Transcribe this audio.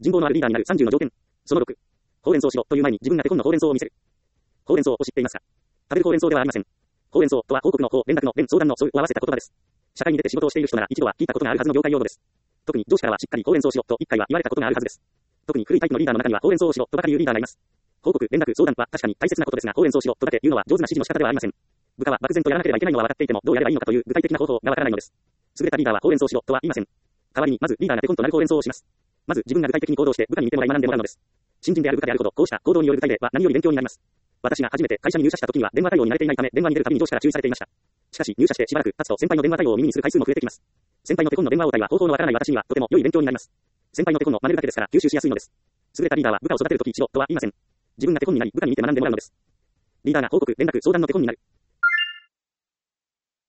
人望のあるリーダーになる30の条件。その6。ほうれん草しろという前に自分が手本のほうれん草を見せる。ほうれん草を知っていますか？食べるほうれん草ではありません。ほうれん草とは報告の方、連絡の連、相談のそうを合わせた言葉です。社会に出て仕事をしている人なら一度は聞いたことがあるはずの業界用語です。特に上司からはしっかりほうれん草をしろと一回は言われたことがあるはずです。特に古いタイプのリーダーの中にはほうれん草をしろとばかり言うリーダーがいます。報告、連絡、相談は確かに大切なことですが、ほうれん草をしろとだけ言うのは上手な指示の仕方ではありません。部下は漠然とやらなければいけないのは分かっていても、どうやればいいのかという具体的な方法がわからないのです。優れたリーダーはほうれん草をしろとは言いません。代わりに、まずリーダーが手本となるほうれん草をします。まず自分が具体的に行動して部下に見てもらい学んでもらうのです。新人である部下であるほど、こうした行動による具体例は何より勉強になります。私が初めて会社に入社した時には電話対応に慣れていないため、電話に出るたびに上司から注意されていました。しかし入社してしばらく経つと先輩の電話対応を耳にする回数も増えてきます。先輩の手本の電話応対は方法のわからない私にはとても良い勉強になります。先輩の手本の真似るだけですから吸収しやすいのです。優れたリーダーは部下を育てるとき一度とは言いません。自分が手本になり部下に見て学んでもらうのです。リーダーが報告、連絡、相談の手本になる。